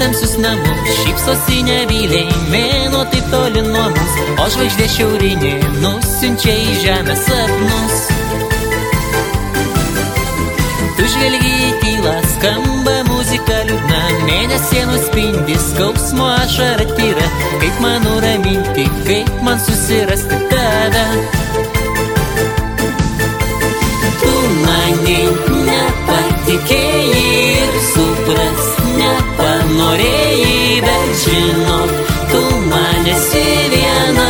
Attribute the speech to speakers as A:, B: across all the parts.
A: tamsius namus, šypsosi nebyliai, mėnuo taip toli nuo mus, o žvaigždė šiaurinė nusiunčia į žemę sapnus. Tu žvelgi į tylą, skamba muzika liūdna, mėnesienų spindi, skausmo ašara tyra. Kaip man nuraminti, kaip man susirasti tave? Tu maniai nepatikėjai ir supras nepanorėjai, bet žinok, tu man esi viena.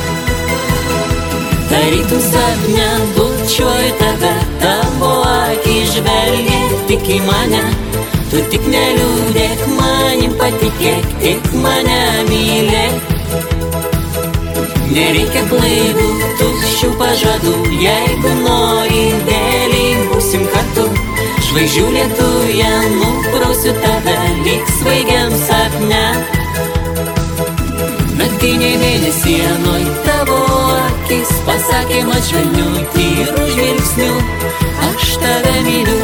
A: Tarytum sapne bučiuoju tave, tavo akys žvelgia tik į mane. Tu tik neliūdėk manim, patikėk, tik mane mylėk. Nereikia klaidų, tuščių pažadų, jeigu nori, dėliai būsim kartu. Žvaigždžių lietuje nuprausiu tave, lyg svaigiam sapne. Naktiniai mėnesienoj tavo akis pasakė man švelniu, tyru žvilgsniu, aš tave myliu.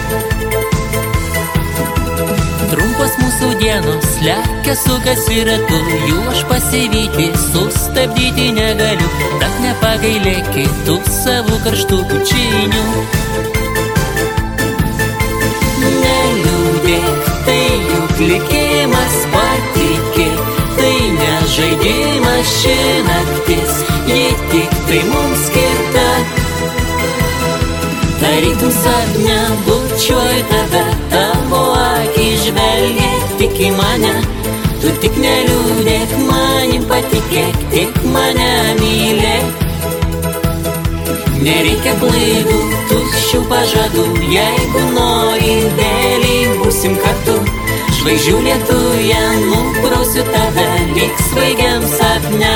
A: Trumpos mūsų dienos lekia sukasi ratu, jų aš pasivyti, sustabdyti negaliu. Tad nepagailėk kitų savų karštų pučinių. Neliūdėk, tai juk likimas, patikėk, tai ne žaidimas ši naktis, ji tik tai mums skirta. Tarytum sapne bučiuoju tave, tavo akys žvelgia tik į mane. Tu tik neliūdėk manim, patikėk, tik mane mylėk. Nereikia klaidų, tuščių pažadų, jeigu nori, dėliai būsim kartu. Žvaigždžių lietuje nuprausiu tave, lyg svaigiam sapne.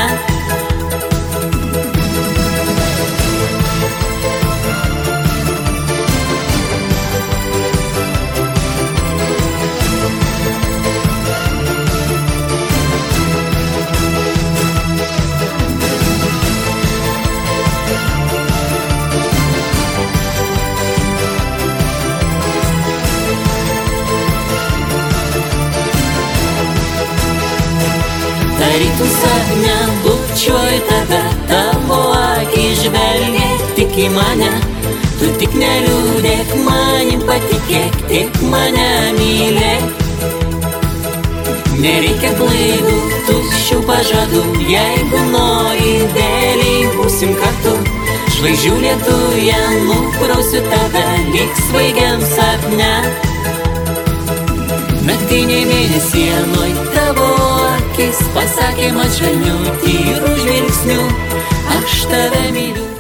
A: Tarytum sapne bučiuoju tave, tavo akys žvelgia tik į mane. Tu tik neliūdėk manim, patikėk, tik mane mylėk. Nereikia klaidų, tuščių pažadų, jeigu nori, dėliai būsim kartu. Žvaigždžių lietuje nuprausiu tave, lyg svaigiam sapne. Naktiniai mėnesienoj tavo akis pasakė man švelniu, tyru žvilgsniu, aš tave myliu.